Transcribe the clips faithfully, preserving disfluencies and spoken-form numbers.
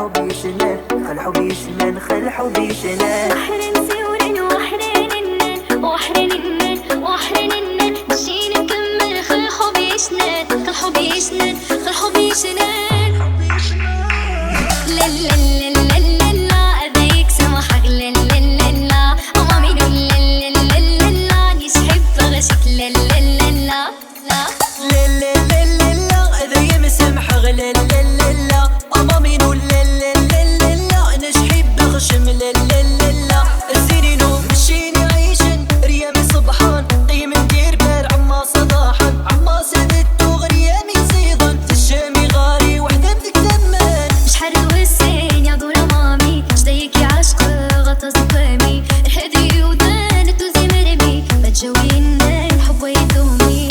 حبي يشنن خل حبي يشنن خل حبي يشنن وحرن سورن وحرن النن وحرن النن وحرن النن مشينا نكمل خل حبي يشنن خل حبي يشنن خل حبي يشنن لا لا لا لا لا لا أبيك سمحك لا لا لا لا أمامي لا لا لا لا لا نيش حب غشك لا لا لا لا لا لا لا لا لا لا أذا يمسمح لا لا لا لا أمامي لا لا لا لا لا أنا شحب غشم لا لا لا لا السنينو مشيني عايشن ريامي صبحان قيم ندير بال عما صباحا عما سدت وغريامي زيضا في الشامي غاري وحدة بدك زمان مش حرق والسين يا دور أمامي جديك يا عشق غطى زقامي الهدي ودانت وزي مرمي بتجوي النين حب ويدومي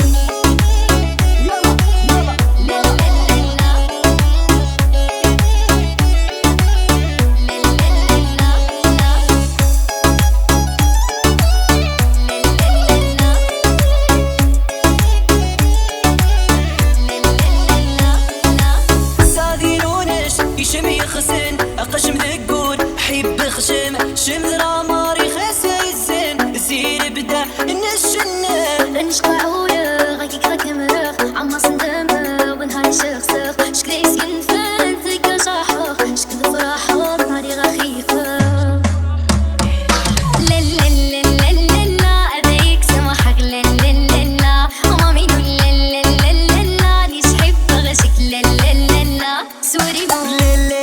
يشم يخسن أقشم ذقون حيب خشم شم ذراماري خسي الزين زين بدا النشنة رنش قاعولة غيكيك غكمرخ عما صندمة ونهاري شخصخ شكلي سكن فان ثقة شاحخ شكل فرحة نهاري غخيفة لا لا لا لا لا لا أبيك سمحك لا لا لا لا أمامي لا لا لا لا لا نيش حب غشك لا لا لا لا سوري مو لا لا